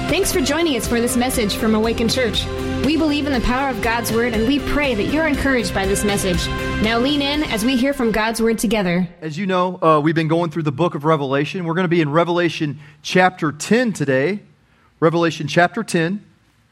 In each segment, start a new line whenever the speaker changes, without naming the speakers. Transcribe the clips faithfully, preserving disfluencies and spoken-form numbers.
Thanks for joining us for this message from Awaken Church. We believe in the power of God's Word, and we pray that you're encouraged by this message. Now lean in as we hear from God's Word together.
As you know, uh, we've been going through the book of Revelation. We're going to be in Revelation chapter ten today. Revelation chapter ten.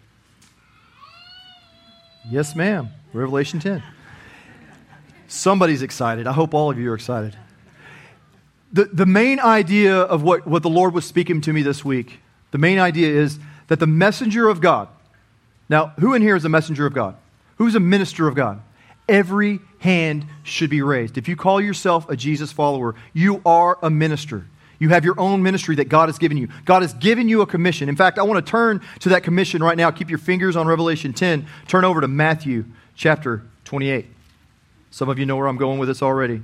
Yes, ma'am. Revelation ten. Somebody's excited. I hope all of you are excited. The, the main idea of what, what the Lord was speaking to me this week, the main idea is that the messenger of God. Now, who in here is a messenger of God? Who's a minister of God? Every hand should be raised. If you call yourself a Jesus follower, you are a minister. You have your own ministry that God has given you. God has given you a commission. In fact, I want to turn to that commission right now. Keep your fingers on Revelation ten. Turn over to Matthew chapter twenty-eight. Some of you know where I'm going with this already.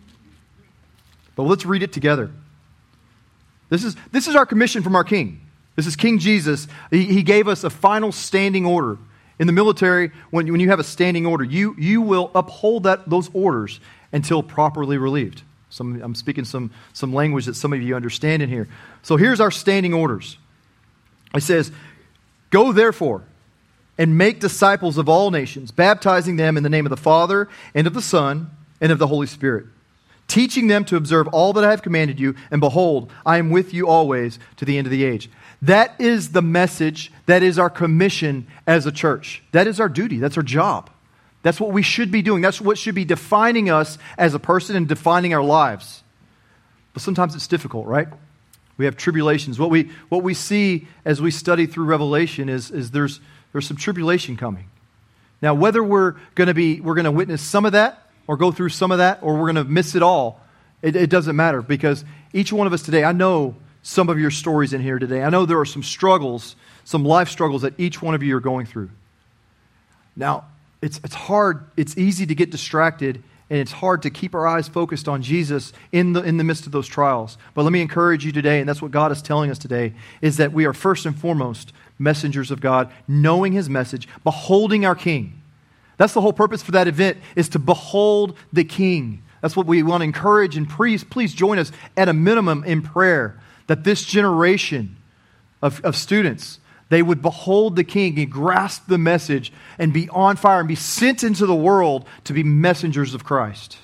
But let's read it together. This is, this is our commission from our King. This is King Jesus. He, he gave us a final standing order. In the military, when, when you have a standing order, you, you will uphold that those orders until properly relieved. Some, I'm speaking some, some language that some of you understand in here. So here's our standing orders. It says, "Go therefore and make disciples of all nations, baptizing them in the name of the Father and of the Son and of the Holy Spirit, teaching them to observe all that I have commanded you, and behold, I am with you always to the end of the age." That is the message. That is our commission as a church. That is our duty. That's our job. That's what we should be doing. That's what should be defining us as a person and defining our lives. But sometimes it's difficult, right? We have tribulations. What we what we see as we study through Revelation is, is there's there's some tribulation coming. Now, whether we're going to be we're going to witness some of that, or go through some of that, or we're going to miss it all, it, it doesn't matter, because each one of us today, I know some of your stories in here today. I know there are some struggles, some life struggles that each one of you are going through. Now, it's it's hard, it's easy to get distracted, and it's hard to keep our eyes focused on Jesus in the in the midst of those trials. But let me encourage you today, and that's what God is telling us today, is that we are first and foremost messengers of God, knowing His message, beholding our King. That's the whole purpose for that event, is to behold the King. That's what we want to encourage, and please, please join us at a minimum in prayer, that this generation of, of students, they would behold the King and grasp the message and be on fire and be sent into the world to be messengers of Christ.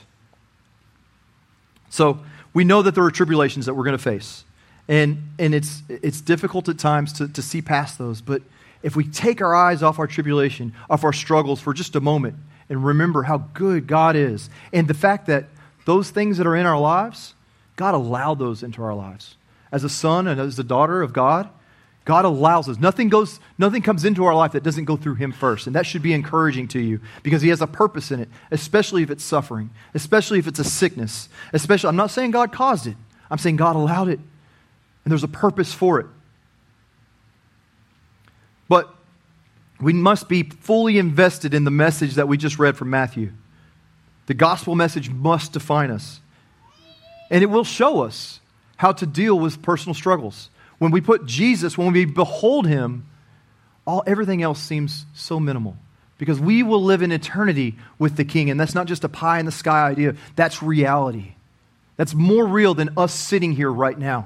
So we know that there are tribulations that we're going to face. And, and it's, it's difficult at times to, to see past those. But if we take our eyes off our tribulation, off our struggles for just a moment, and remember how good God is, and the fact that those things that are in our lives, God allowed those into our lives. As a son and as a daughter of God, God allows us. Nothing goes, nothing comes into our life that doesn't go through Him first. And that should be encouraging to you, because He has a purpose in it, especially if it's suffering, especially if it's a sickness. Especially, I'm not saying God caused it. I'm saying God allowed it. And there's a purpose for it. But we must be fully invested in the message that we just read from Matthew. The gospel message must define us. And it will show us how to deal with personal struggles. When we put Jesus, when we behold Him, all everything else seems so minimal, because we will live in eternity with the King, and that's not just a pie in the sky idea. That's reality. That's more real than us sitting here right now.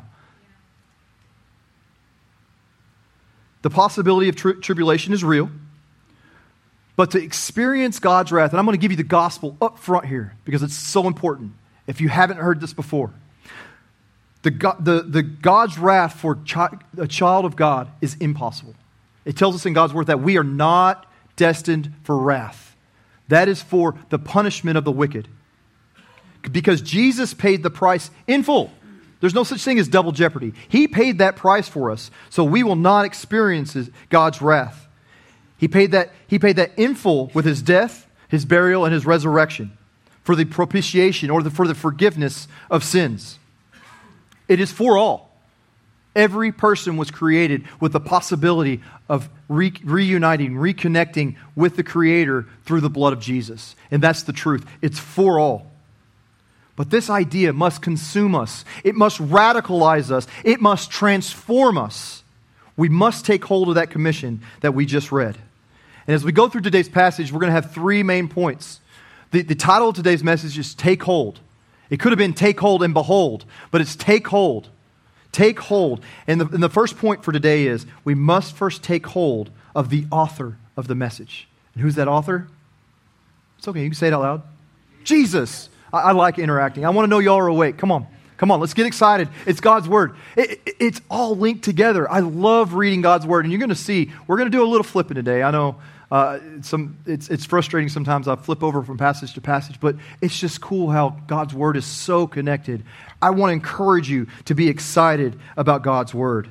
The possibility of tri- tribulation is real, but to experience God's wrath, and I'm going to give you the gospel up front here because it's so important if you haven't heard this before. The, God, the, the God's wrath for chi- a child of God is impossible. It tells us in God's word that we are not destined for wrath. That is for the punishment of the wicked. Because Jesus paid the price in full. There's no such thing as double jeopardy. He paid that price for us, so we will not experience God's wrath. He paid that, he paid that in full with His death, His burial, and His resurrection for the propitiation, or the, for the forgiveness of sins. It is for all. Every person was created with the possibility of re- reuniting, reconnecting with the Creator through the blood of Jesus. And that's the truth. It's for all. But this idea must consume us. It must radicalize us. It must transform us. We must take hold of that commission that we just read. And as we go through today's passage, we're going to have three main points. The, the title of today's message is Take Hold. It could have been Take Hold and Behold, but it's Take Hold. Take hold. And the, and the first point for today is we must first take hold of the author of the message. And who's that author? It's okay. You can say it out loud. Jesus. I, I like interacting. I want to know y'all are awake. Come on. Come on. Let's get excited. It's God's Word. It, it, it's all linked together. I love reading God's Word. And you're going to see, we're going to do a little flipping today. I know uh, some it's, it's frustrating sometimes. I flip over from passage to passage, but it's just cool how God's Word is so connected. I want to encourage you to be excited about God's Word.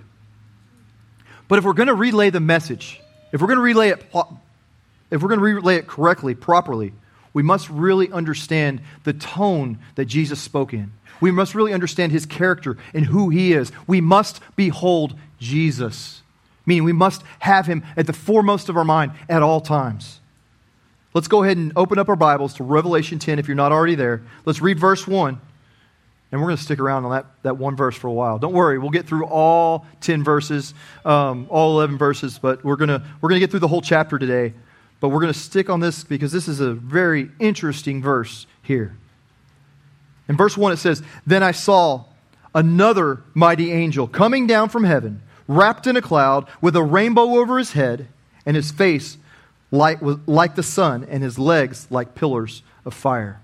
But if we're going to relay the message, if we're going to relay it, if we're going to relay it correctly, properly, we must really understand the tone that Jesus spoke in. We must really understand His character and who He is. We must behold Jesus, meaning we must have Him at the foremost of our mind at all times. Let's go ahead and open up our Bibles to Revelation ten if you're not already there. Let's read verse one, and we're going to stick around on that, that one verse for a while. Don't worry, we'll get through all ten verses, um, all eleven verses, but we're going to we're going to get through the whole chapter today. But we're going to stick on this because this is a very interesting verse here. In verse one it says, "Then I saw another mighty angel coming down from heaven, wrapped in a cloud, with a rainbow over his head, and his face like, like the sun, and his legs like pillars of fire."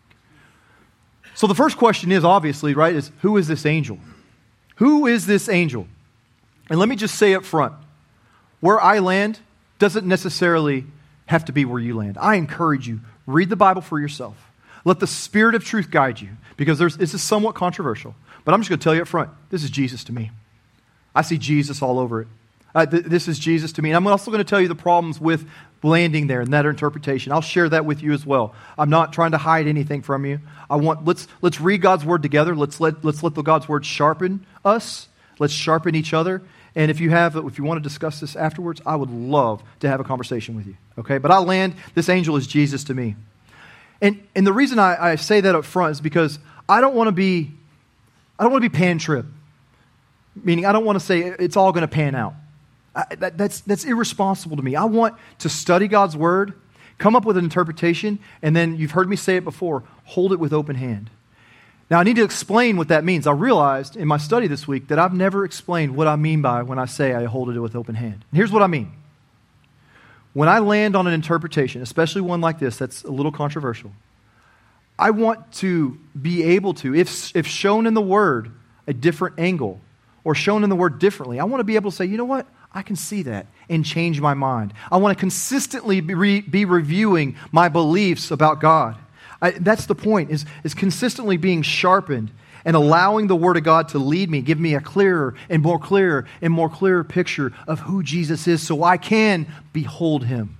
So the first question is obviously, right, is who is this angel? Who is this angel? And let me just say up front, where I land doesn't necessarily have to be where you land. I encourage you, read the Bible for yourself. Let the Spirit of truth guide you, because there's, this is somewhat controversial. But I'm just going to tell you up front, this is Jesus to me. I see Jesus all over it. Uh, th- this is Jesus to me. And I'm also going to tell you the problems with landing there and that interpretation. I'll share that with you as well. I'm not trying to hide anything from you. I want let's let's read God's Word together. Let's let let's let the God's Word sharpen us. Let's sharpen each other. And if you have, if you want to discuss this afterwards, I would love to have a conversation with you. Okay, but I'll land. This angel is Jesus to me. And and the reason I, I say that up front is because I don't want to be, I don't want to be pan-trib. Meaning I don't want to say it's all going to pan out. I, that, that's that's irresponsible to me. I want to study God's Word, come up with an interpretation, and then you've heard me say it before, hold it with open hand. Now I need to explain what that means. I realized in my study this week that I've never explained what I mean by when I say I hold it with open hand. And here's what I mean. When I land on an interpretation, especially one like this that's a little controversial, I want to be able to, if, if shown in the Word a different angle or shown in the Word differently, I want to be able to say, you know what? I can see that and change my mind. I want to consistently be, re, be reviewing my beliefs about God. I, that's the point, is, is consistently being sharpened and allowing the Word of God to lead me, give me a clearer and more clearer and more clearer picture of who Jesus is so I can behold Him.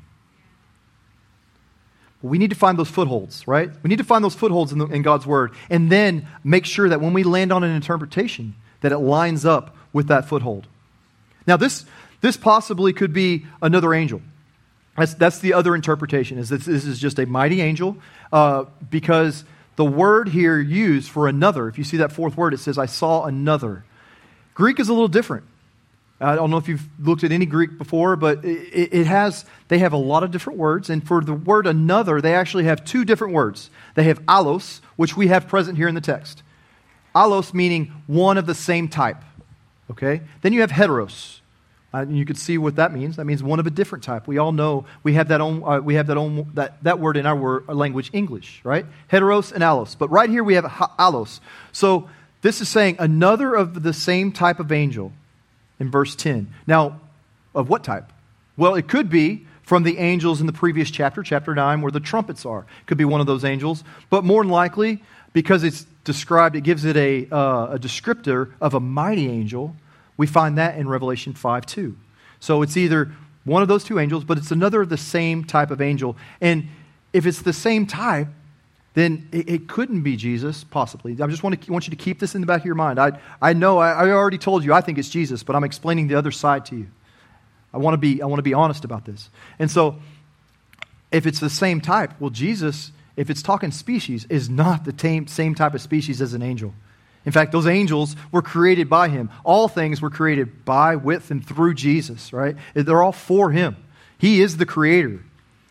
But we need to find those footholds, right? We need to find those footholds in, the, in God's Word and then make sure that when we land on an interpretation that it lines up with that foothold. Now this, this possibly could be another angel. That's, that's the other interpretation, is that this is just a mighty angel uh, because the word here used for another, if you see that fourth word, it says, I saw another. Greek is a little different. I don't know if you've looked at any Greek before, but it, it has, they have a lot of different words. And for the word another, they actually have two different words. They have allos, which we have present here in the text. Allos meaning one of the same type. Okay? Then you have heteros. Uh, and you can see what that means. That means one of a different type. We all know we have that own, uh, we have that own that, that word in our, word, our language, English, right? Heteros and allos. But right here we have allos. So this is saying another of the same type of angel in verse ten. Now, of what type? Well, it could be from the angels in the previous chapter, chapter nine, where the trumpets are. It could be one of those angels. But more than likely, because it's described, it gives it a, uh, a descriptor of a mighty angel. We find that in Revelation five two. So it's either one of those two angels, but it's another of the same type of angel. And if it's the same type, then it, it couldn't be Jesus, possibly. I just want to want you to keep this in the back of your mind. I I know I, I already told you I think it's Jesus, but I'm explaining the other side to you. I want to be I want to be honest about this. And so, if it's the same type, well, Jesus, if it's talking species, is not the same same type of species as an angel. In fact, those angels were created by Him. All things were created by, with, and through Jesus, right? They're all for Him. He is the Creator.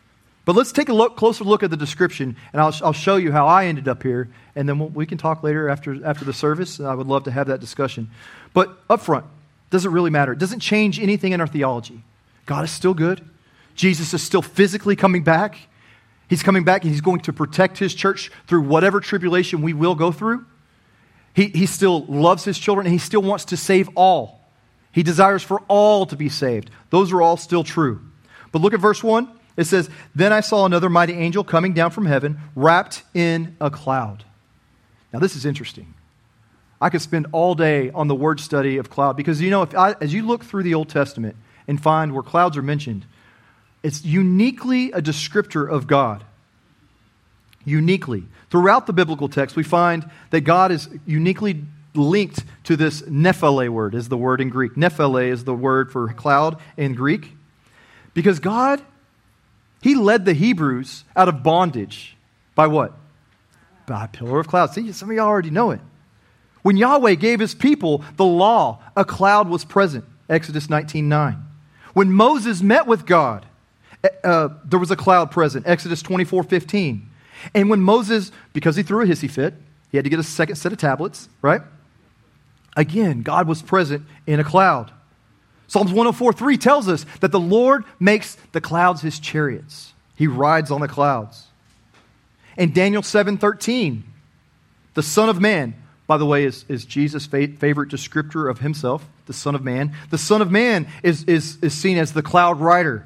But let's take a look, closer look at the description, and I'll, I'll show you how I ended up here, and then we'll, we can talk later after, after the service. I would love to have that discussion. But up front, doesn't really matter. It doesn't change anything in our theology. God is still good. Jesus is still physically coming back. He's coming back, and he's going to protect his church through whatever tribulation we will go through. He, he still loves his children, and he still wants to save all. He desires for all to be saved. Those are all still true. But look at verse one. It says, "Then I saw another mighty angel coming down from heaven, wrapped in a cloud." Now this is interesting. I could spend all day on the word study of cloud, because you know, if I, as you look through the Old Testament and find where clouds are mentioned, it's uniquely a descriptor of God. Uniquely. Throughout the biblical text, we find that God is uniquely linked to this nephele word, is the word in Greek. Nephele is the word for cloud in Greek. Because God, he led the Hebrews out of bondage by what? By a pillar of cloud. See, some of y'all already know it. When Yahweh gave his people the law, a cloud was present. Exodus nineteen nine. When Moses met with God, uh, there was a cloud present. Exodus twenty-four fifteen. And when Moses, because he threw a hissy fit, he had to get a second set of tablets, right? Again, God was present in a cloud. Psalms one oh four three tells us that the Lord makes the clouds his chariots. He rides on the clouds. And Daniel seven thirteen, the Son of Man, by the way, is, is Jesus' favorite descriptor of himself, the Son of Man. The Son of Man is, is, is seen as the cloud rider.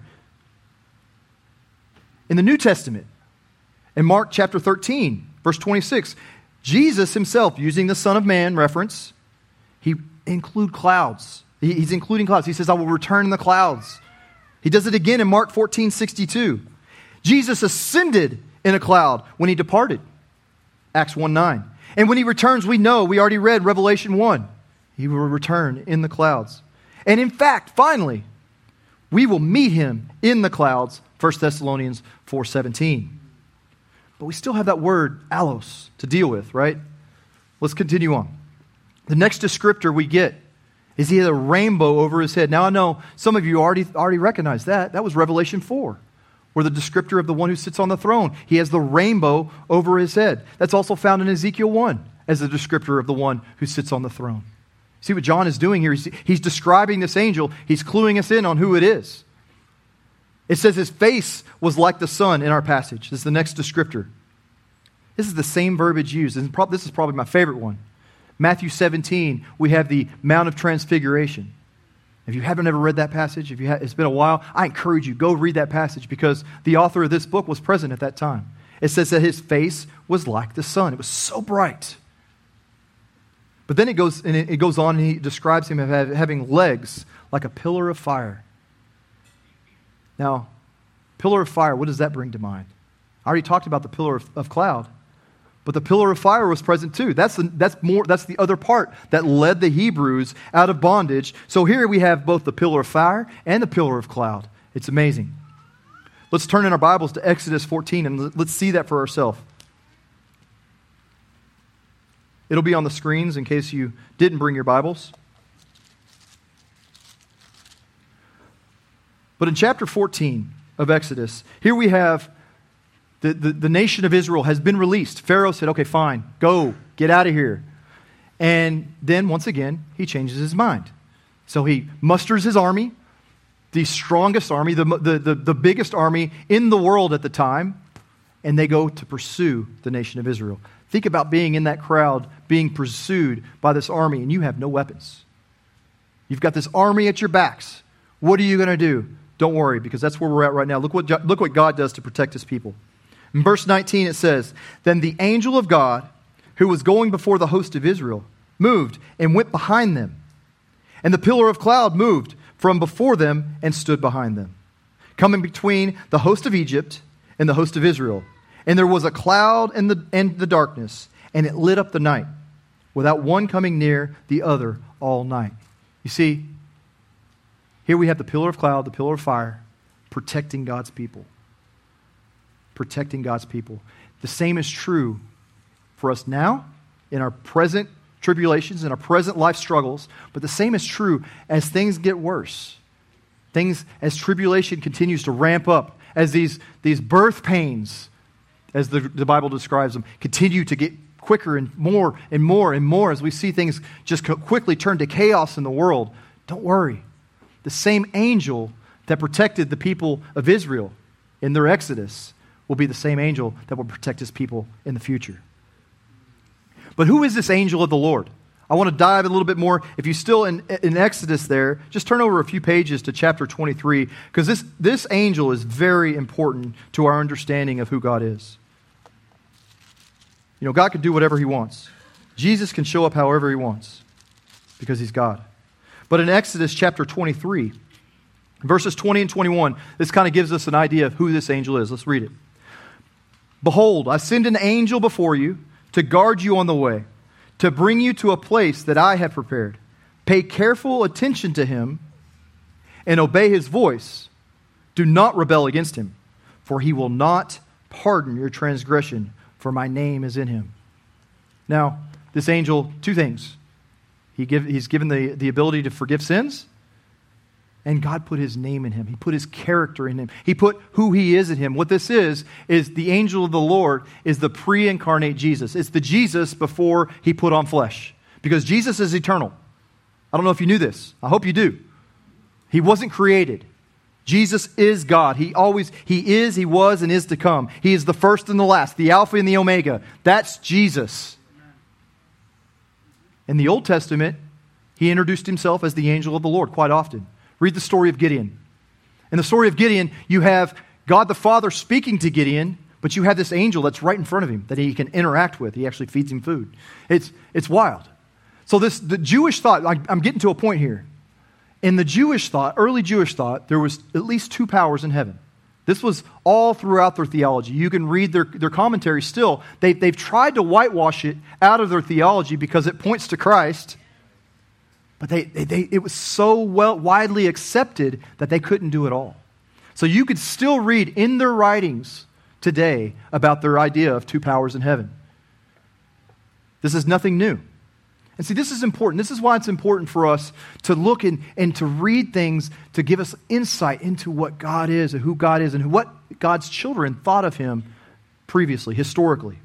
In the New Testament, in Mark chapter thirteen, verse twenty-six, Jesus himself, using the Son of Man reference, he include clouds. He, he's including clouds. He says, "I will return in the clouds." He does it again in Mark fourteen sixty-two. Jesus ascended in a cloud when he departed. Acts one nine. And when he returns, we know, we already read Revelation one. He will return in the clouds. And in fact, finally, we will meet him in the clouds. First Thessalonians four seventeen. But we still have that word, allos, to deal with, right? Let's continue on. The next descriptor we get is he had a rainbow over his head. Now I know some of you already, already recognize that. That was Revelation four, where the descriptor of the one who sits on the throne, he has the rainbow over his head. That's also found in Ezekiel one as the descriptor of the one who sits on the throne. See what John is doing here? He's, he's describing this angel. He's cluing us in on who it is. It says his face was like the sun in our passage. This is the next descriptor. This is the same verbiage used. And this is probably my favorite one. Matthew seventeen, we have the Mount of Transfiguration. If you haven't ever read that passage, if you ha- it's been a while, I encourage you, go read that passage, because the author of this book was present at that time. It says that his face was like the sun. It was so bright. But then it goes, and it goes on, and he describes him as having legs like a pillar of fire. Now, pillar of fire, what does that bring to mind? I already talked about the pillar of, of cloud, but the pillar of fire was present too. That's the, that's more, that's the other part that led the Hebrews out of bondage. So here we have both the pillar of fire and the pillar of cloud. It's amazing. Let's turn in our Bibles to Exodus fourteen and let's see that for ourselves. It'll be on the screens in case you didn't bring your Bibles. But in chapter fourteen of Exodus, here we have the, the, the nation of Israel has been released. Pharaoh said, okay, fine, go, get out of here. And then, once again, he changes his mind. So he musters his army, the strongest army, the, the, the, the biggest army in the world at the time, and they go to pursue the nation of Israel. Think about being in that crowd, being pursued by this army, and you have no weapons. You've got this army at your backs. What are you going to do? Don't worry, because that's where we're at right now. Look what, look what God does to protect his people. In verse nineteen it says, "Then the angel of God, who was going before the host of Israel, moved and went behind them. And the pillar of cloud moved from before them and stood behind them, coming between the host of Egypt and the host of Israel. And there was a cloud in the, in the darkness, and it lit up the night, without one coming near the other all night." You see, here we have the pillar of cloud, the pillar of fire, protecting God's people. Protecting God's people. The same is true for us now, in our present tribulations, in our present life struggles, but the same is true as things get worse. Things, as tribulation continues to ramp up, as these, these birth pains, as the, the Bible describes them, continue to get quicker and more and more and more as we see things just quickly turn to chaos in the world, don't worry. The same angel that protected the people of Israel in their exodus will be the same angel that will protect his people in the future. But who is this angel of the Lord? I want to dive a little bit more. If you're still in, in Exodus there, just turn over a few pages to chapter twenty-three, because this, this angel is very important to our understanding of who God is. You know, God can do whatever he wants. Jesus can show up however he wants because he's God. But in Exodus chapter twenty-three, verses twenty and twenty-one, this kind of gives us an idea of who this angel is. Let's read it. Behold, I send an angel before you to guard you on the way, to bring you to a place that I have prepared. Pay careful attention to him and obey his voice. Do not rebel against him, for he will not pardon your transgression, for my name is in him. Now, this angel, two things. He give, he's given the, the ability to forgive sins, and God put his name in him. He put his character in him. He put who he is in him. What this is, is the angel of the Lord is the pre-incarnate Jesus. It's the Jesus before he put on flesh. Because Jesus is eternal. I don't know if you knew this. I hope you do. He wasn't created. Jesus is God. He always, he is, he was, and is to come. He is the first and the last, the Alpha and the Omega. That's Jesus. In the Old Testament, he introduced himself as the angel of the Lord quite often. Read the story of Gideon. In the story of Gideon, you have God the Father speaking to Gideon, but you have this angel that's right in front of him that he can interact with. He actually feeds him food. It's, it's wild. So this the Jewish thought, I'm getting to a point here. In the Jewish thought, early Jewish thought, there was at least two powers in heaven. This was all throughout their theology. You can read their, their commentary still. They, they've tried to whitewash it out of their theology because it points to Christ. But they, they, they, it was so well widely accepted that they couldn't do it all. So you could still read in their writings today about their idea of two powers in heaven. This is nothing new. And see, this is important. This is why it's important for us to look in, and to read things to give us insight into what God is and who God is and what God's children thought of him previously, historically.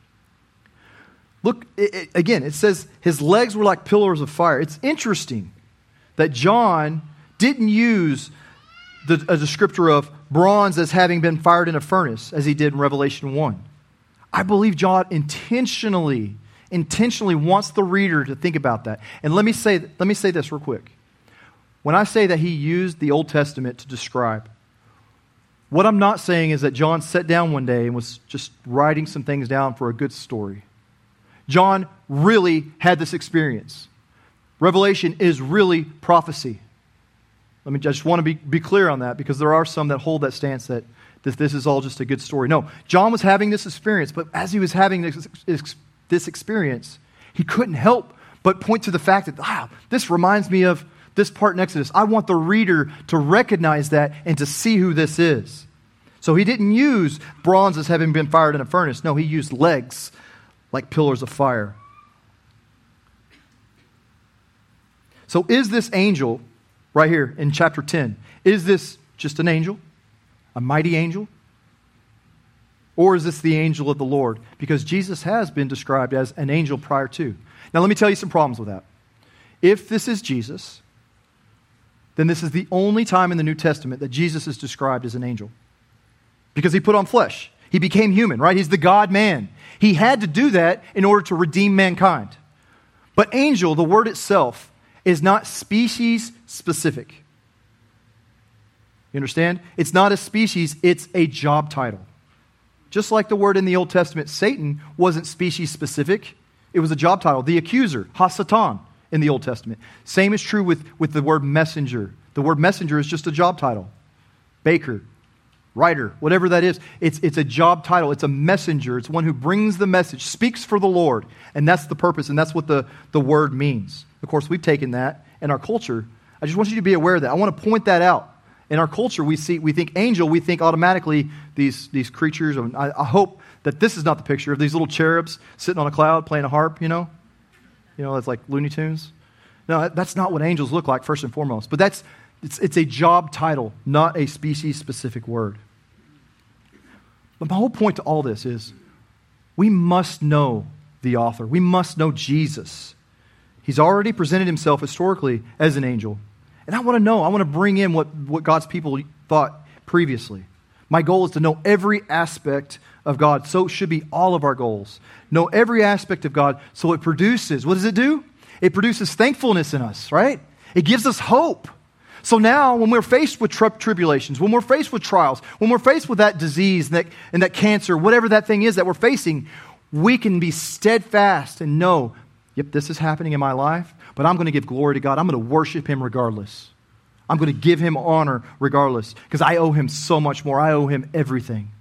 Look, it, it, again, it says his legs were like pillars of fire. It's interesting that John didn't use the, a descriptor of bronze as having been fired in a furnace as he did in Revelation one. I believe John intentionally, intentionally wants the reader to think about that. And let me say, let me say this real quick. When I say that he used the Old Testament to describe, what I'm not saying is that John sat down one day and was just writing some things down for a good story. John really had this experience. Revelation is really prophecy. Let me just want to be, be clear on that, because there are some that hold that stance that this, this is all just a good story. No, John was having this experience, but as he was having this, this experience, he couldn't help but point to the fact that, wow, this reminds me of this part in Exodus. I want the reader to recognize that and to see who this is. So he didn't use bronze as having been fired in a furnace. No, he used legs like pillars of fire. So is this angel, right here in chapter ten, is this just an angel? A mighty angel? Or is this the angel of the Lord? Because Jesus has been described as an angel prior to. Now let me tell you some problems with that. If this is Jesus, then this is the only time in the New Testament that Jesus is described as an angel. Because he put on flesh. He became human, right? He's the God-man. He had to do that in order to redeem mankind. But angel, the word itself, is not species specific. You understand? It's not a species, it's a job title. Just like the word in the Old Testament, Satan, wasn't species specific. It was a job title. The accuser, ha-satan, in the Old Testament. Same is true with, with the word messenger. The word messenger is just a job title. Baker, writer, whatever that is. It's, it's a job title. It's a messenger. It's one who brings the message, speaks for the Lord. And that's the purpose, and that's what the, the word means. Of course, we've taken that in our culture. I just want you to be aware of that. I want to point that out. In our culture, we see, we think angel, we think automatically these, these creatures. I, I hope that this is not the picture of these little cherubs sitting on a cloud playing a harp, you know? You know, it's like Looney Tunes. No, that's not what angels look like, first and foremost. But that's it's, it's a job title, not a species-specific word. But my whole point to all this is we must know the author. We must know Jesus. He's already presented himself historically as an angel. And I want to know, I want to bring in what, what God's people thought previously. My goal is to know every aspect of God. So it should be all of our goals. Know every aspect of God so it produces, what does it do? It produces thankfulness in us, right? It gives us hope. So now when we're faced with tri- tribulations, when we're faced with trials, when we're faced with that disease and that, and that cancer, whatever that thing is that we're facing, we can be steadfast and know, yep, this is happening in my life, but I'm going to give glory to God. I'm going to worship him regardless. I'm going to give him honor regardless because I owe him so much more. I owe him everything.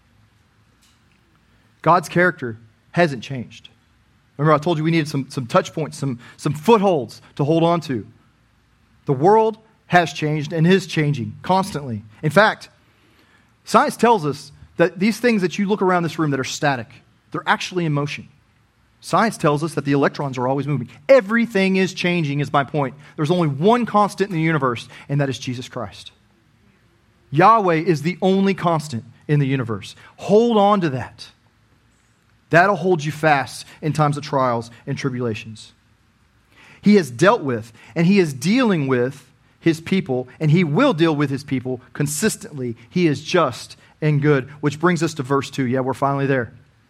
God's character hasn't changed. Remember, I told you we needed some, some touch points, some, some footholds to hold on to. The world has changed and is changing constantly. In fact, science tells us that these things that you look around this room that are static, they're actually in motion. Science tells us that the electrons are always moving. Everything is changing, is my point. There's only one constant in the universe, and that is Jesus Christ. Yahweh is the only constant in the universe. Hold on to that. That'll hold you fast in times of trials and tribulations. He has dealt with, and he is dealing with his people, and he will deal with his people consistently. He is just and good, which brings us to verse two. Yeah, we're finally there.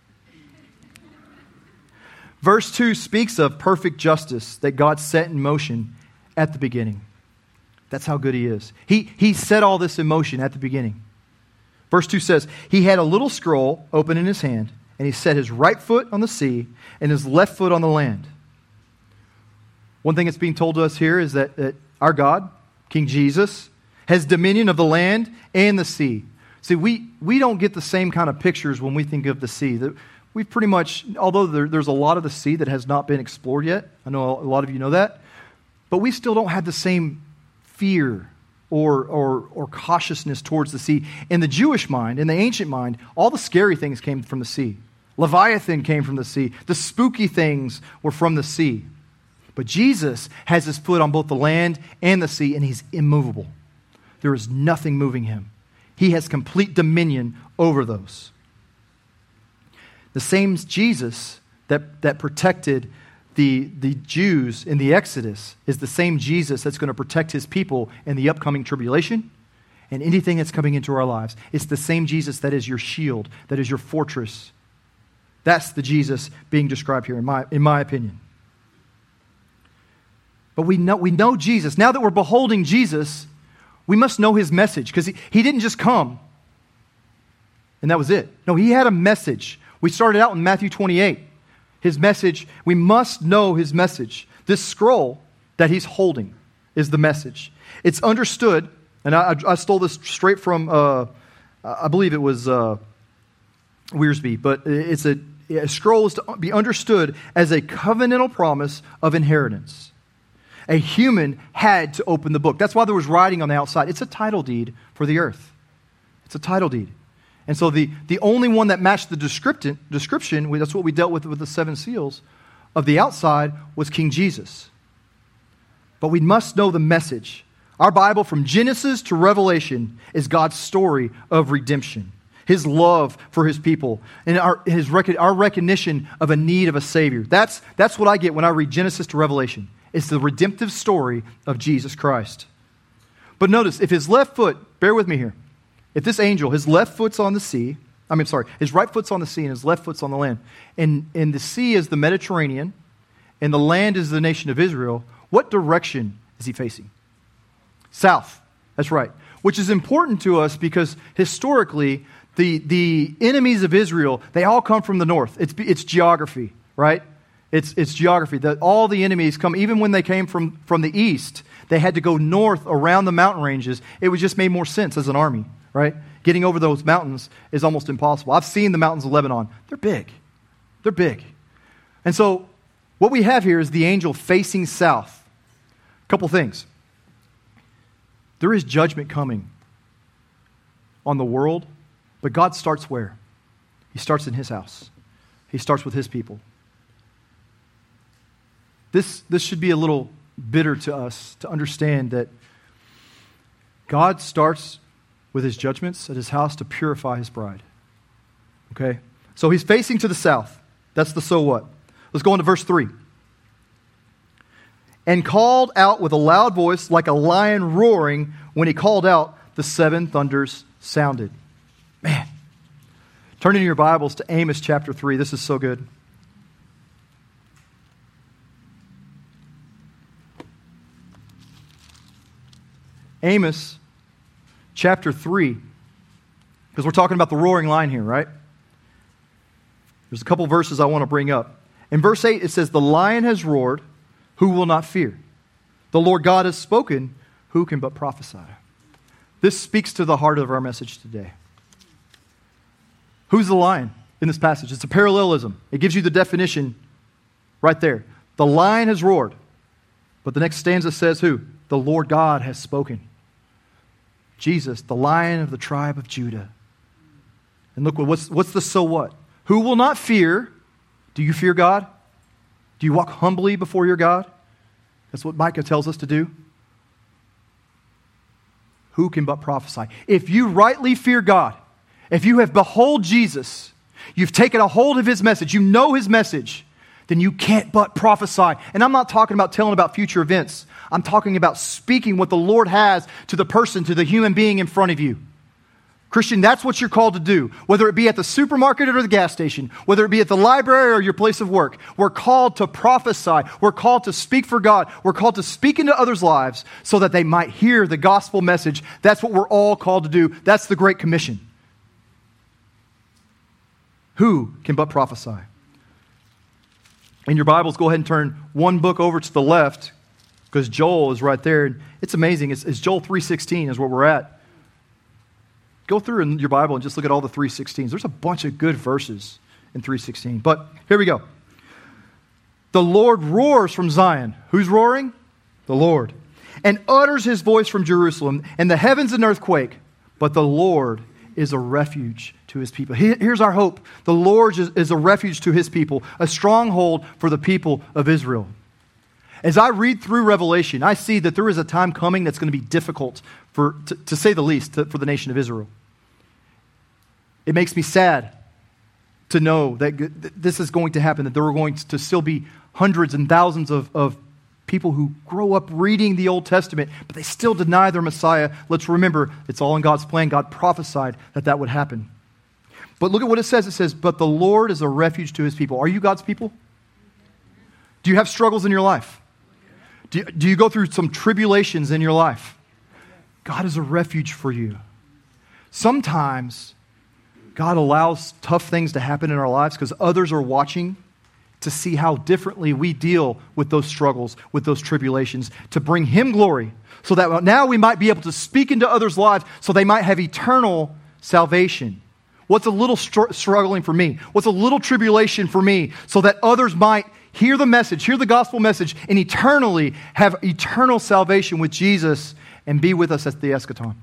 Verse two speaks of perfect justice that God set in motion at the beginning. That's how good he is. He, he set all this in motion at the beginning. Verse two says, he had a little scroll open in his hand, and he set his right foot on the sea and his left foot on the land. One thing that's being told to us here is that, that our God, King Jesus, has dominion of the land and the sea. See, we, we don't get the same kind of pictures when we think of the sea. We've pretty much, although there, there's a lot of the sea that has not been explored yet, I know a lot of you know that, but we still don't have the same fear or, or, or cautiousness towards the sea. In the Jewish mind, in the ancient mind, all the scary things came from the sea. Leviathan came from the sea. The spooky things were from the sea. But Jesus has his foot on both the land and the sea, and he's immovable. There is nothing moving him. He has complete dominion over those. The same Jesus that, that protected the, the Jews in the Exodus is the same Jesus that's going to protect his people in the upcoming tribulation and anything that's coming into our lives. It's the same Jesus that is your shield, that is your fortress. That's the Jesus being described here, in my, in my opinion. But we know, we know Jesus. Now that we're beholding Jesus, we must know his message, because he, he didn't just come and that was it. No, he had a message. We started out in Matthew twenty-eight. His message, we must know his message. This scroll that he's holding is the message. It's understood, and I, I stole this straight from, uh, I believe it was uh, Wiersbe, but it's a, a scroll is to be understood as a covenantal promise of inheritance. A human had to open the book. That's why there was writing on the outside. It's a title deed for the earth. It's a title deed. And so the, the only one that matched the description, description, that's what we dealt with with the seven seals, of the outside was King Jesus. But we must know the message. Our Bible, from Genesis to Revelation, is God's story of redemption, his love for his people, and our, his rec- our recognition of a need of a Savior. That's, that's what I get when I read Genesis to Revelation. It's the redemptive story of Jesus Christ. But notice, if his left foot, bear with me here, if this angel, his left foot's on the sea, I mean, sorry, his right foot's on the sea and his left foot's on the land, and, and the sea is the Mediterranean, and the land is the nation of Israel, what direction is he facing? South. That's right. Which is important to us because historically, the, the enemies of Israel, they all come from the north. It's, it's geography, right? It's, it's geography. That all the enemies come, even when they came from, from the east, they had to go north around the mountain ranges. It would just made more sense as an army, right? Getting over those mountains is almost impossible. I've seen the mountains of Lebanon. They're big. They're big. And so what we have here is the angel facing south. A couple things. There is judgment coming on the world, but God starts where? He starts in his house. He starts with his people. This, this should be a little bitter to us to understand that God starts with his judgments at his house to purify his bride. Okay? So he's facing to the south. That's the so what. Let's go on to verse three. And called out with a loud voice like a lion roaring. When he called out, the seven thunders sounded. Man. Turn in your Bibles to Amos chapter three. This is so good. Amos chapter three. Because we're talking about the roaring lion here, right? There's a couple verses I want to bring up. In verse eight, it says, the lion has roared, who will not fear? The Lord God has spoken, who can but prophesy? This speaks to the heart of our message today. Who's the lion in this passage? It's a parallelism. It gives you the definition right there. The lion has roared. But the next stanza says who? The Lord God has spoken. Jesus, the Lion of the tribe of Judah. And look, what's, what's the so what? Who will not fear? Do you fear God? Do you walk humbly before your God? That's what Micah tells us to do. Who can but prophesy? If you rightly fear God, if you have behold Jesus, you've taken a hold of His message, you know His message, then you can't but prophesy. And I'm not talking about telling about future events. I'm talking about speaking what the Lord has to the person, to the human being in front of you. Christian, that's what you're called to do. Whether it be at the supermarket or the gas station, whether it be at the library or your place of work, we're called to prophesy. We're called to speak for God. We're called to speak into others' lives so that they might hear the gospel message. That's what we're all called to do. That's the Great Commission. Who can but prophesy? In your Bibles, go ahead and turn one book over to the left because Joel is right there. It's amazing. It's, it's Joel three sixteen is where we're at. Go through in your Bible and just look at all the three sixteens. There's a bunch of good verses in three sixteen. But here we go. The Lord roars from Zion. Who's roaring? The Lord. And utters His voice from Jerusalem, and the heavens an earthquake. But the Lord is a refuge to His people. Here's our hope. The Lord is a refuge to His people, a stronghold for the people of Israel. As I read through Revelation, I see that there is a time coming that's going to be difficult, for, to, to say the least, to, for the nation of Israel. It makes me sad to know that this is going to happen, that there are going to still be hundreds and thousands of, of people who grow up reading the Old Testament, but they still deny their Messiah. Let's remember, it's all in God's plan. God prophesied that that would happen. But look at what it says. It says, but the Lord is a refuge to His people. Are you God's people? Do you have struggles in your life? Do you, do you go through some tribulations in your life? God is a refuge for you. Sometimes God allows tough things to happen in our lives because others are watching to see how differently we deal with those struggles, with those tribulations, to bring Him glory, so that now we might be able to speak into others' lives so they might have eternal salvation. What's a little str- struggling for me? What's a little tribulation for me so that others might hear the message, hear the gospel message, and eternally have eternal salvation with Jesus and be with us at the eschaton?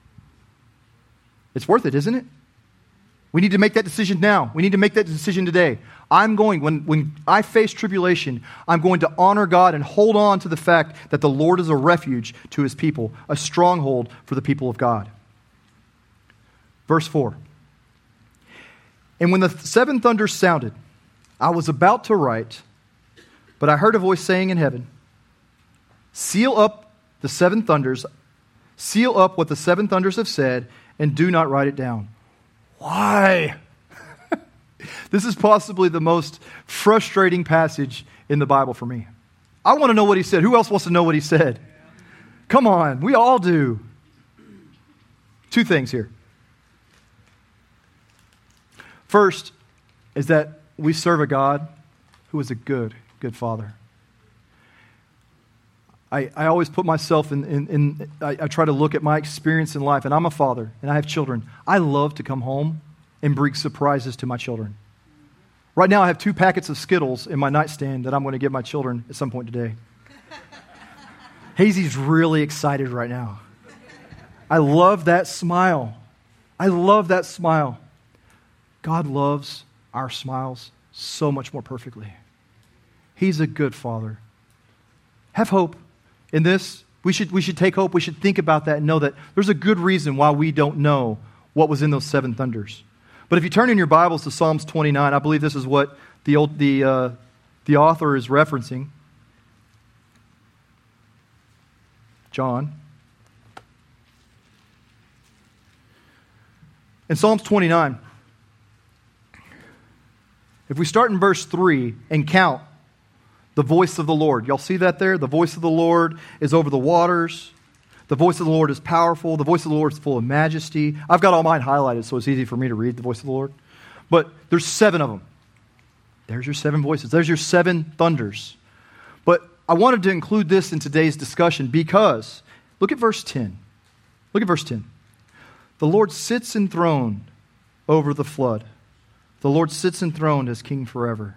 It's worth it, isn't it? We need to make that decision now. We need to make that decision today. I'm going, when, when I face tribulation, I'm going to honor God and hold on to the fact that the Lord is a refuge to His people, a stronghold for the people of God. Verse four. And when the seven thunders sounded, I was about to write, but I heard a voice saying in heaven, seal up the seven thunders, seal up what the seven thunders have said, and do not write it down. Why? This is possibly the most frustrating passage in the Bible for me. I want to know what He said. Who else wants to know what He said? Come on, we all do. Two things here. First is that we serve a God who is a good, good Father. I, I always put myself in, in, in I, I try to look at my experience in life, and I'm a father, and I have children. I love to come home and bring surprises to my children. Right now, I have two packets of Skittles in my nightstand that I'm going to give my children at some point today. Hazy's really excited right now. I love that smile. I love that smile. God loves our smiles so much more perfectly. He's a good Father. Have hope in this. We should, we should take hope. We should think about that and know that there's a good reason why we don't know what was in those seven thunders. But if you turn in your Bibles to Psalms twenty-nine, I believe this is what the old, the uh, the author is referencing. John. In Psalms twenty-nine, if we start in verse three and count the voice of the Lord. Y'all see that there? The voice of the Lord is over the waters. The voice of the Lord is powerful. The voice of the Lord is full of majesty. I've got all mine highlighted, so it's easy for me to read the voice of the Lord. But there's seven of them. There's your seven voices. There's your seven thunders. But I wanted to include this in today's discussion because, look at verse ten. Look at verse ten. The Lord sits enthroned over the flood. The Lord sits enthroned as King forever.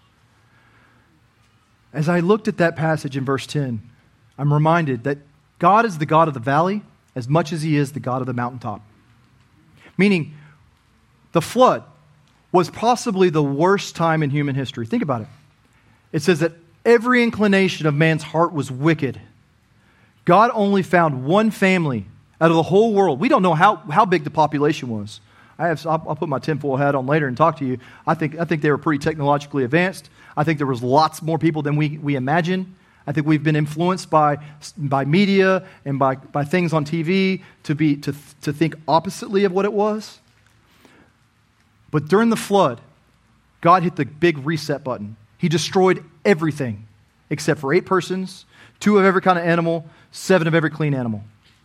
As I looked at that passage in verse ten, I'm reminded that God is the God of the valley as much as He is the God of the mountaintop. Meaning, the flood was possibly the worst time in human history. Think about it. It says that every inclination of man's heart was wicked. God only found one family out of the whole world. We don't know how, how big the population was. I have, I'll, I'll put my tinfoil hat on later and talk to you. I think, I think they were pretty technologically advanced. I think there was lots more people than we, we imagine. I think we've been influenced by, by media and by, by things on T V to, be, to, to think oppositely of what it was. But during the flood, God hit the big reset button. He destroyed everything except for eight persons, two of every kind of animal, seven of every clean animal.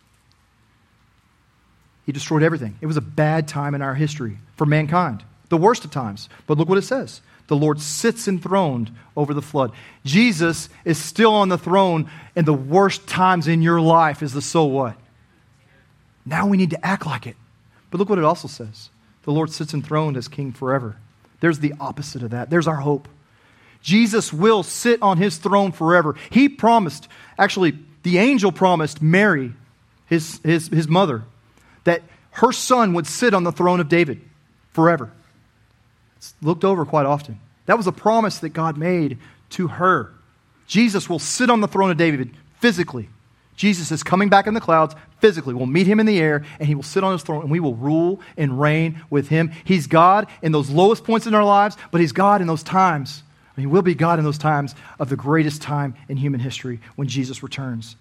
He destroyed everything. It was a bad time in our history for mankind, the worst of times. But look what it says. The Lord sits enthroned over the flood. Jesus is still on the throne in the worst times in your life is the so what? Now we need to act like it. But look what it also says. The Lord sits enthroned as King forever. There's the opposite of that. There's our hope. Jesus will sit on His throne forever. He promised, actually, the angel promised Mary, his, his, his mother, that her son would sit on the throne of David forever. It's looked over quite often. That was a promise that God made to her. Jesus will sit on the throne of David physically. Jesus is coming back in the clouds physically. We'll meet Him in the air, and He will sit on His throne, and we will rule and reign with Him. He's God in those lowest points in our lives, but He's God in those times. He will be God in those times of the greatest time in human history when Jesus returns.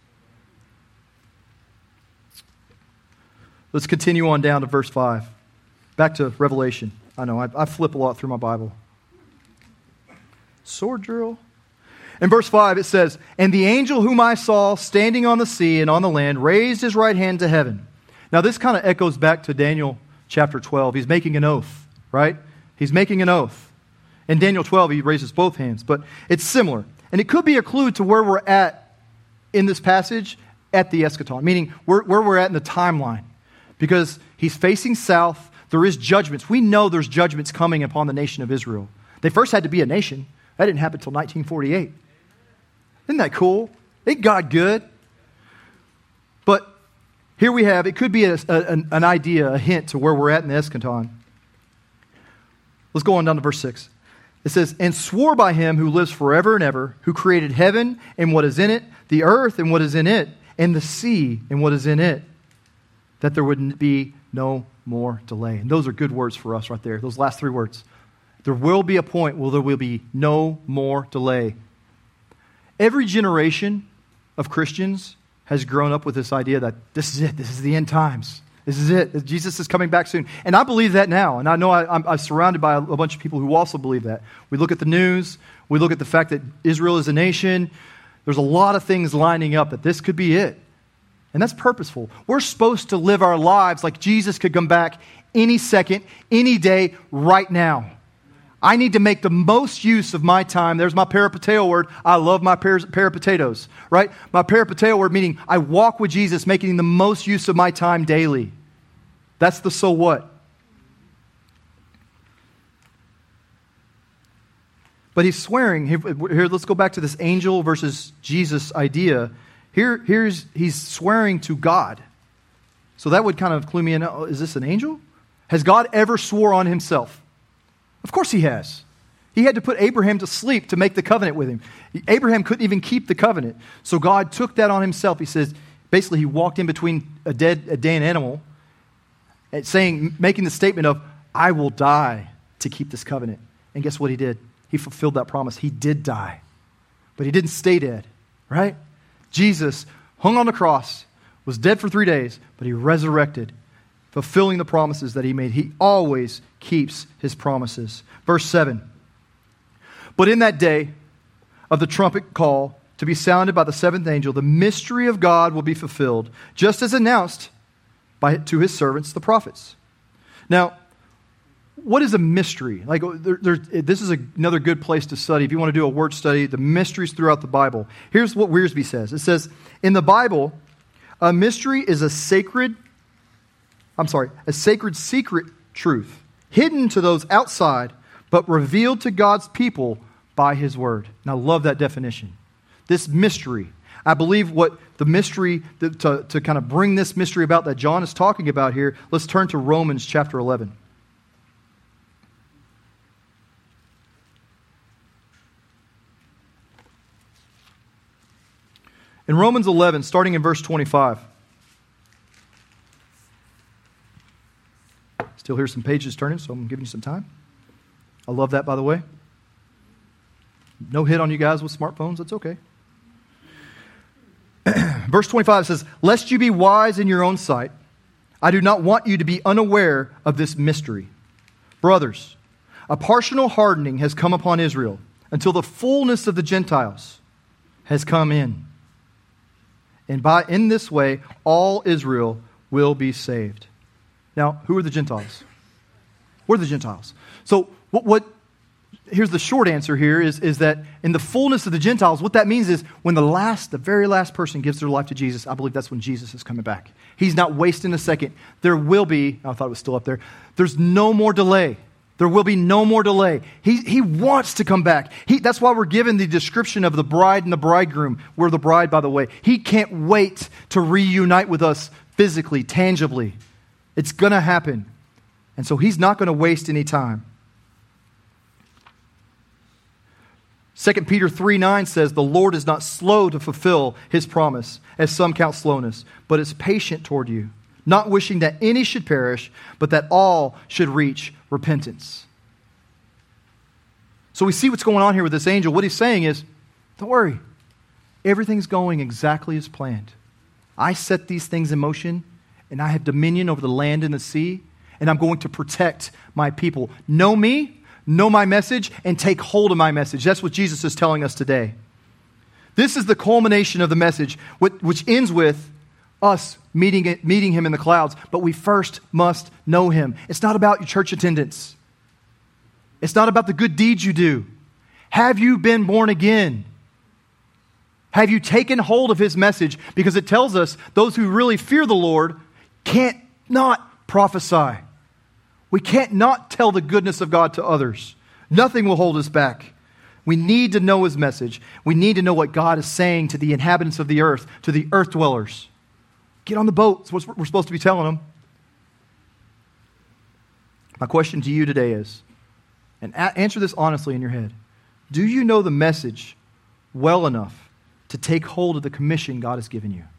Let's continue on down to verse five. Back to Revelation. I know, I, I flip a lot through my Bible. Sword drill. In verse five it says, "And the angel whom I saw standing on the sea and on the land raised his right hand to heaven." Now this kind of echoes back to Daniel chapter twelve. He's making an oath, right? He's making an oath. In Daniel twelve he raises both hands, but it's similar. And it could be a clue to where we're at in this passage at the eschaton, meaning where, where we're at in the timeline. Because he's facing south, there is judgments. We know there's judgments coming upon the nation of Israel. They first had to be a nation. That didn't happen until nineteen forty-eight. Isn't that cool? Ain't God good? But here we have, it could be a, a, an, an idea, a hint to where we're at in the eschaton. Let's go on down to verse six. It says, "And swore by Him who lives forever and ever, who created heaven and what is in it, the earth and what is in it, and the sea and what is in it, that there would be no more delay." And those are good words for us right there. Those last three words. There will be a point where there will be no more delay. Every generation of Christians has grown up with this idea that this is it. This is the end times. This is it. Jesus is coming back soon. And I believe that now. And I know I, I'm, I'm surrounded by a, a bunch of people who also believe that. We look at the news. We look at the fact that Israel is a nation. There's a lot of things lining up that this could be it. And that's purposeful. We're supposed to live our lives like Jesus could come back any second, any day, right now. I need to make the most use of my time. There's my peripateo word. I love my per- peripatatoes, right? My peripateo word meaning I walk with Jesus, making the most use of my time daily. That's the so what. But he's swearing. Here, here, let's go back to this angel versus Jesus idea. Here, here's he's swearing to God. So that would kind of clue me in. Oh, is this an angel? Has God ever swore on Himself? Of course He has. He had to put Abraham to sleep to make the covenant with him. Abraham couldn't even keep the covenant. So God took that on Himself. He says, basically He walked in between a dead, a dead animal, saying, making the statement of, I will die to keep this covenant. And guess what he did? He fulfilled that promise. He did die. But he didn't stay dead, right? Jesus hung on the cross, was dead for three days, but he resurrected, fulfilling the promises that he made. He always keeps his promises. Verse seven. But in that day of the trumpet call to be sounded by the seventh angel, the mystery of God will be fulfilled, just as announced by to his servants, the prophets. Now, what is a mystery? Like, there, there, this is a, another good place to study. If you want to do a word study, the mysteries throughout the Bible. Here's what Wiersbe says. It says, in the Bible, a mystery is a sacred, I'm sorry, a sacred secret truth, hidden to those outside, but revealed to God's people by his word. And I love that definition. This mystery. I believe what the mystery, to, to kind of bring this mystery about that John is talking about here, let's turn to Romans chapter eleven. In Romans eleven, starting in verse twenty-five. Still hear some pages turning, so I'm giving you some time. I love that, by the way. No hit on you guys with smartphones. That's okay. Verse twenty-five says, lest you be wise in your own sight, I do not want you to be unaware of this mystery. Brothers, a partial hardening has come upon Israel until the fullness of the Gentiles has come in. And by in this way, all Israel will be saved. Now, who are the Gentiles? What are the Gentiles? So what, what here's the short answer here is, is that in the fullness of the Gentiles, what that means is when the last, the very last person gives their life to Jesus, I believe that's when Jesus is coming back. He's not wasting a second. There will be, I thought it was still up there, there's no more delay. There will be no more delay. He, he wants to come back. He, that's why we're given the description of the bride and the bridegroom. We're the bride, by the way. He can't wait to reunite with us physically, tangibly. It's going to happen. And so he's not going to waste any time. Second Peter three nine says, the Lord is not slow to fulfill his promise, as some count slowness, but is patient toward you, not wishing that any should perish, but that all should reach repentance. So we see what's going on here with this angel. What he's saying is, don't worry. Everything's going exactly as planned. I set these things in motion, and I have dominion over the land and the sea, and I'm going to protect my people. Know me, know my message, and take hold of my message. That's what Jesus is telling us today. This is the culmination of the message, which ends with us meeting, meeting him in the clouds. But we first must know him. It's not about your church attendance. It's not about the good deeds you do. Have you been born again? Have you taken hold of his message? Because it tells us those who really fear the Lord can't not prophesy. We can't not tell the goodness of God to others. Nothing will hold us back. We need to know his message. We need to know what God is saying to the inhabitants of the earth, to the earth dwellers. Get on the boat. That's what we're supposed to be telling them. My question to you today is, and a- answer this honestly in your head, do you know the message well enough to take hold of the commission God has given you?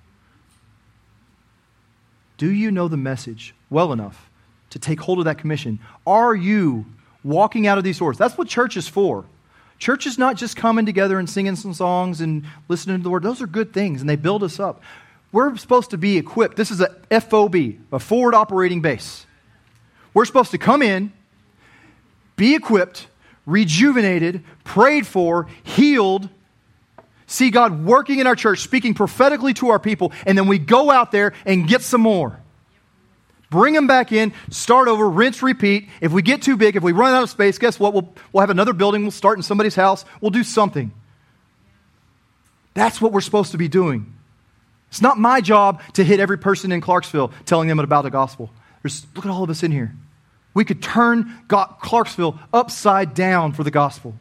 Do you know the message well enough to take hold of that commission? Are you walking out of these doors? That's what church is for. Church is not just coming together and singing some songs and listening to the word. Those are good things, and they build us up. We're supposed to be equipped. This is a F O B, a forward operating base. We're supposed to come in, be equipped, rejuvenated, prayed for, healed, see God working in our church, speaking prophetically to our people, and then we go out there and get some more. Bring them back in, start over, rinse, repeat. If we get too big, if we run out of space, guess what? We'll, we'll have another building. We'll start in somebody's house. We'll do something. That's what we're supposed to be doing. It's not my job to hit every person in Clarksville telling them about the gospel. There's, look at all of us in here. We could turn God, Clarksville upside down for the gospel.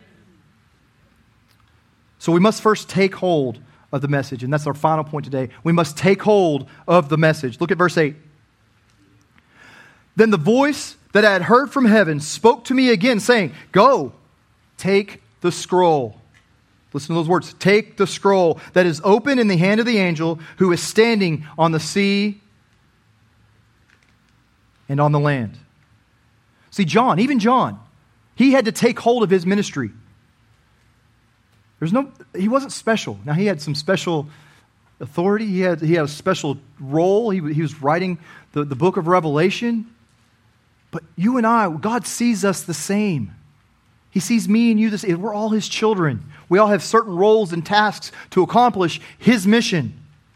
So we must first take hold of the message, and that's our final point today. We must take hold of the message. Look at verse eight. Then the voice that I had heard from heaven spoke to me again, saying, go, take the scroll. Listen to those words. Take the scroll that is open in the hand of the angel who is standing on the sea and on the land. See, John, even John, he had to take hold of his ministry. There's no, he wasn't special. Now, he had some special authority. He had, he had a special role. He, he was writing the, the book of Revelation. But you and I, God sees us the same. He sees me and you the same. We're all his children. We all have certain roles and tasks to accomplish his mission.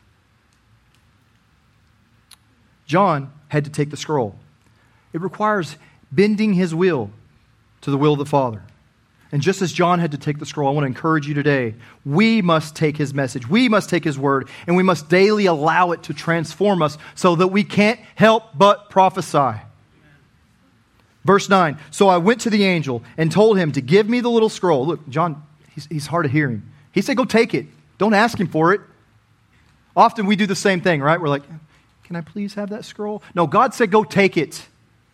John had to take the scroll. It requires bending his will to the will of the Father. And just as John had to take the scroll, I want to encourage you today, we must take his message, we must take his word, and we must daily allow it to transform us so that we can't help but prophesy. Verse nine, so I went to the angel and told him to give me the little scroll. Look, John, he's, he's hard of hearing. He said, go take it. Don't ask him for it. Often we do the same thing, right? We're like, can I please have that scroll? No, God said, go take it.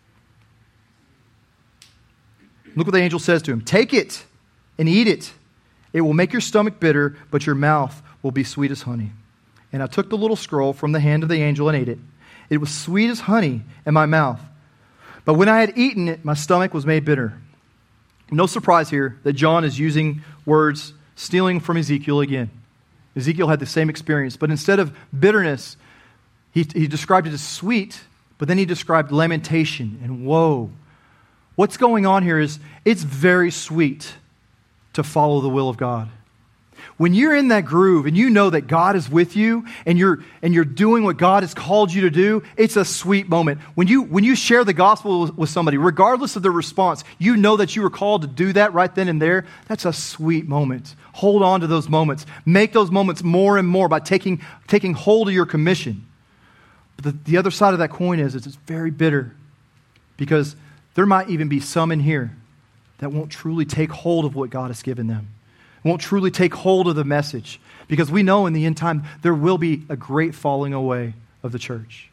Look what the angel says to him. Take it and eat it. It will make your stomach bitter, but your mouth will be sweet as honey. And I took the little scroll from the hand of the angel and ate it. It was sweet as honey in my mouth. But when I had eaten it, my stomach was made bitter. No surprise here that John is using words stealing from Ezekiel again. Ezekiel had the same experience, but instead of bitterness, he, he described it as sweet, but then he described lamentation and woe. What's going on here is it's very sweet to follow the will of God. When you're in that groove and you know that God is with you and you're and you're doing what God has called you to do, it's a sweet moment. When you when you share the gospel with somebody, regardless of their response, you know that you were called to do that right then and there. That's a sweet moment. Hold on to those moments. Make those moments more and more by taking, taking hold of your commission. But the, the other side of that coin is, is it's very bitter because there might even be some in here that won't truly take hold of what God has given them. Won't truly take hold of the message. Because we know in the end time, there will be a great falling away of the church.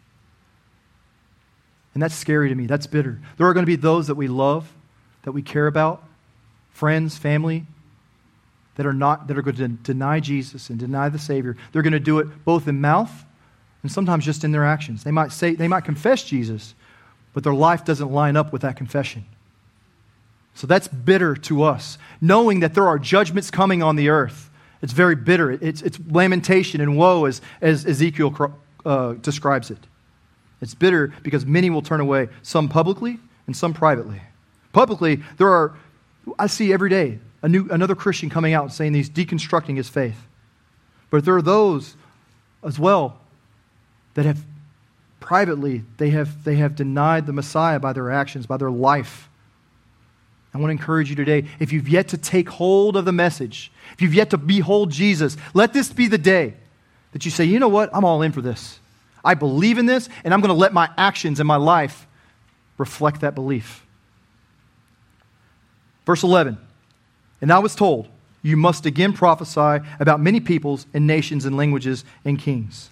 And that's scary to me. That's bitter. There are going to be those that we love, that we care about, friends, family, that are not, that are going to deny Jesus and deny the Savior. They're going to do it both in mouth and sometimes just in their actions. They might say, they might confess Jesus, but their life doesn't line up with that confession. So that's bitter to us, knowing that there are judgments coming on the earth. It's very bitter. It's, it's lamentation and woe as, as Ezekiel uh, describes it. It's bitter because many will turn away, some publicly and some privately. Publicly, there are, I see every day, a new another Christian coming out and saying he's deconstructing his faith. But there are those as well that have privately, they have, they have denied the Messiah by their actions, by their life. I want to encourage you today, if you've yet to take hold of the message, if you've yet to behold Jesus, let this be the day that you say, you know what, I'm all in for this. I believe in this, and I'm going to let my actions and my life reflect that belief. Verse eleven, and I was told, you must again prophesy about many peoples and nations and languages and kings.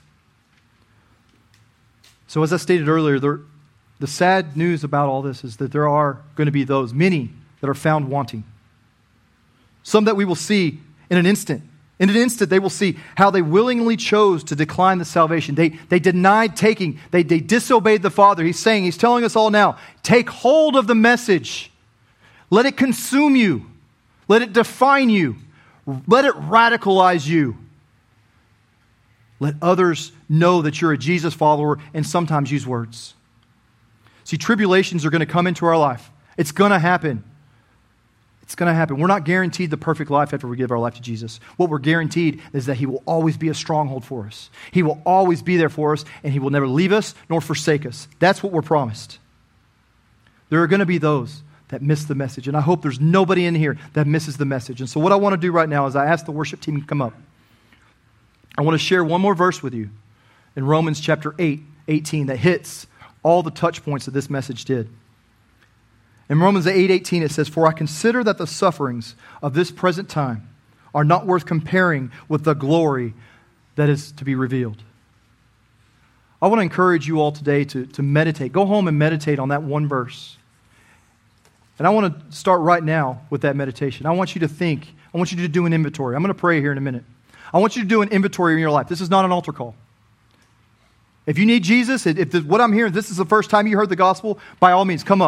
So as I stated earlier, there, the sad news about all this is that there are going to be those, many, that are found wanting. Some that we will see in an instant. In an instant, they will see how they willingly chose to decline the salvation. They, they denied taking, they, they disobeyed the Father. He's saying, He's telling us all now, take hold of the message. Let it consume you. Let it define you. Let it radicalize you. Let others know that you're a Jesus follower and sometimes use words. See, tribulations are going to come into our life. It's going to happen. It's going to happen. We're not guaranteed the perfect life after we give our life to Jesus. What we're guaranteed is that He will always be a stronghold for us. He will always be there for us, and He will never leave us nor forsake us. That's what we're promised. There are going to be those that miss the message, and I hope there's nobody in here that misses the message. And so what I want to do right now is I ask the worship team to come up. I want to share one more verse with you in Romans chapter eight, eighteen that hits all the touch points that this message did. In Romans eight eighteen, it says, for I consider that the sufferings of this present time are not worth comparing with the glory that is to be revealed. I want to encourage you all today to, to meditate. Go home and meditate on that one verse. And I want to start right now with that meditation. I want you to think. I want you to do an inventory. I'm going to pray here in a minute. I want you to do an inventory in your life. This is not an altar call. If you need Jesus, if this, what I'm hearing, this is the first time you heard the gospel, by all means, come up.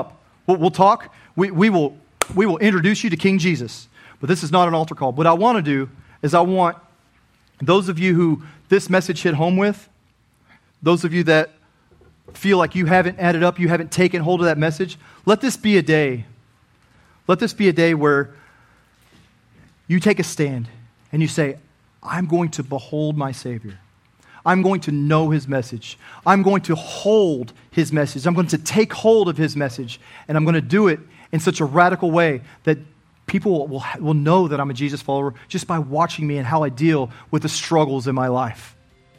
We'll, we'll talk. We, we, will, we will introduce you to King Jesus. But this is not an altar call. What I want to do is I want those of you who this message hit home with, those of you that feel like you haven't added up, you haven't taken hold of that message, let this be a day. Let this be a day where you take a stand and you say, I'm going to behold my Savior. I'm going to know his message. I'm going to hold his message. I'm going to take hold of his message. And I'm going to do it in such a radical way that people will, will know that I'm a Jesus follower just by watching me and how I deal with the struggles in my life.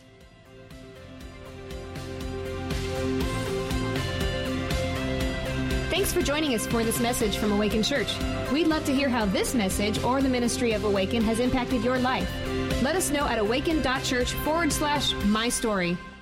Thanks for joining us for this message from Awaken Church. We'd love to hear how this message or the ministry of Awaken has impacted your life. Let us know at awaken.church forward slash my story.